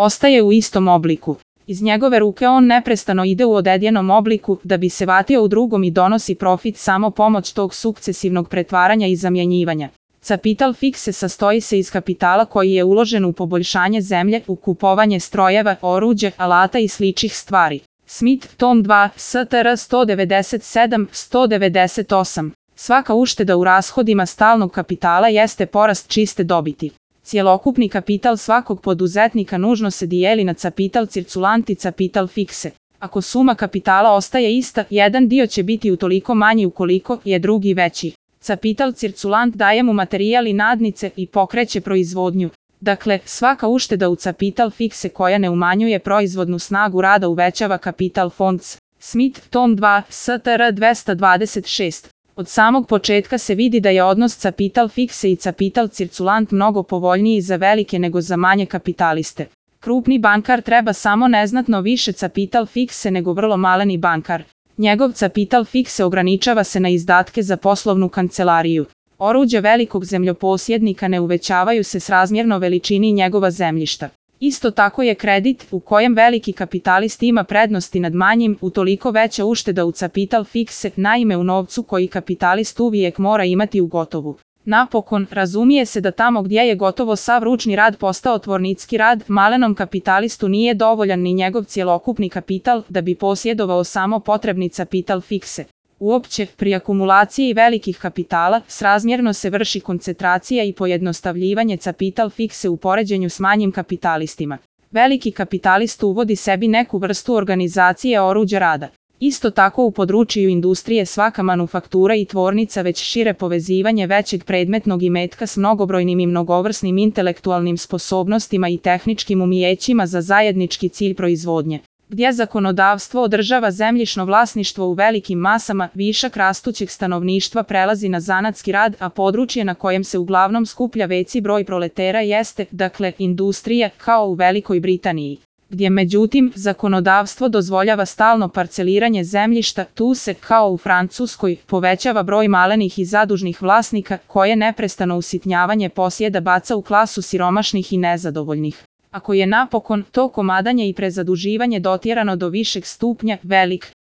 ostaje u istom obliku. Iz njegove ruke on neprestano ide u odedjenom obliku da bi se vratio u drugom i donosi profit samo pomoć tog sukcesivnog pretvaranja i zamjenjivanja. Capital fixe sastoji se iz kapitala koji je uložen u poboljšanje zemlje, u kupovanje strojeva, oruđa, alata i sličnih stvari. Smith, tom 2, STR 197-198. Svaka ušteda u rashodima stalnog kapitala jeste porast čiste dobiti. Cjelokupni kapital svakog poduzetnika nužno se dijeli na capital circulant i capital fixe. Ako suma kapitala ostaje ista, jedan dio će biti utoliko manji ukoliko je drugi veći. Capital circulant daje mu materijal i nadnice i pokreće proizvodnju. Dakle, svaka ušteda u capital fixe koja ne umanjuje proizvodnu snagu rada uvećava kapital fonds. Smith, tom 2, STR 226. Od samog početka se vidi da je odnos capital fixe i capital circulant mnogo povoljniji za velike nego za manje kapitaliste. Krupni bankar treba samo neznatno više capital fixe nego vrlo maleni bankar. Njegov capital fixe ograničava se na izdatke za poslovnu kancelariju. Oruđa velikog zemljoposjednika ne uvećavaju se srazmjerno veličini njegova zemljišta. Isto tako je kredit, u kojem veliki kapitalist ima prednosti nad manjim, utoliko veća ušteda u capital fixe, naime u novcu koji kapitalist uvijek mora imati u gotovu. Napokon, razumije se da tamo gdje je gotovo sav ručni rad postao tvornicki rad, malenom kapitalistu nije dovoljan ni njegov cjelokupni kapital da bi posjedovao samo potrebni capital fixe. Uopće, pri akumulaciji velikih kapitala, srazmjerno se vrši koncentracija i pojednostavljivanje capital fixe u poređenju s manjim kapitalistima. Veliki kapitalist uvodi sebi neku vrstu organizacije oruđa rada. Isto tako u području industrije svaka manufaktura i tvornica već šire povezivanje većeg predmetnog imetka s mnogobrojnim i mnogovrsnim intelektualnim sposobnostima i tehničkim umijećima za zajednički cilj proizvodnje. Gdje zakonodavstvo održava zemljišno vlasništvo u velikim masama, višak rastućeg stanovništva prelazi na zanatski rad, a područje na kojem se uglavnom skuplja veći broj proletera jeste, dakle, industrija, kao u Velikoj Britaniji. Gdje međutim, zakonodavstvo dozvoljava stalno parceliranje zemljišta, tu se, kao u Francuskoj, povećava broj malenih i zadužnih vlasnika, koje neprestano usitnjavanje posjeda baca u klasu siromašnih i nezadovoljnih. Ako je napokon to komadanje i prezaduživanje dotjerano do višeg stupnja, velik